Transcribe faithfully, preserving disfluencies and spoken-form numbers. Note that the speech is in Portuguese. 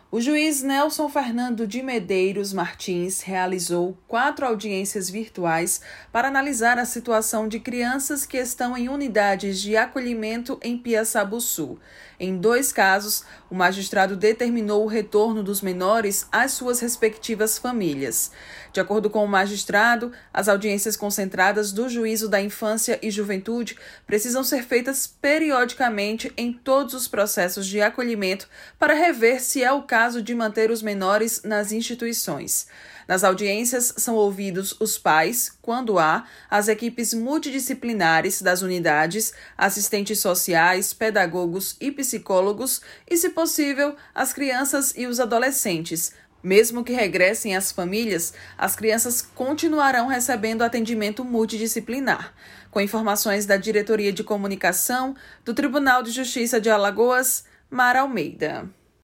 O juiz Nelson Fernando de Medeiros Martins realizou quatro audiências virtuais para analisar a situação de crianças que estão em unidades de acolhimento em Piaçabuçu. Em dois casos, o magistrado determinou o retorno dos menores às suas respectivas famílias. De acordo com o magistrado, as audiências concentradas do Juízo da Infância e Juventude precisam ser feitas periodicamente em todos os processos de acolhimento para rever se é o caso de manter os menores nas instituições. Nas audiências são ouvidos os pais, quando há, as equipes multidisciplinares das unidades, assistentes sociais, pedagogos e psicólogos e, se possível, as crianças e os adolescentes. Mesmo que regressem às famílias, as crianças continuarão recebendo atendimento multidisciplinar. Com informações da Diretoria de Comunicação do Tribunal de Justiça de Alagoas, Mara Almeida.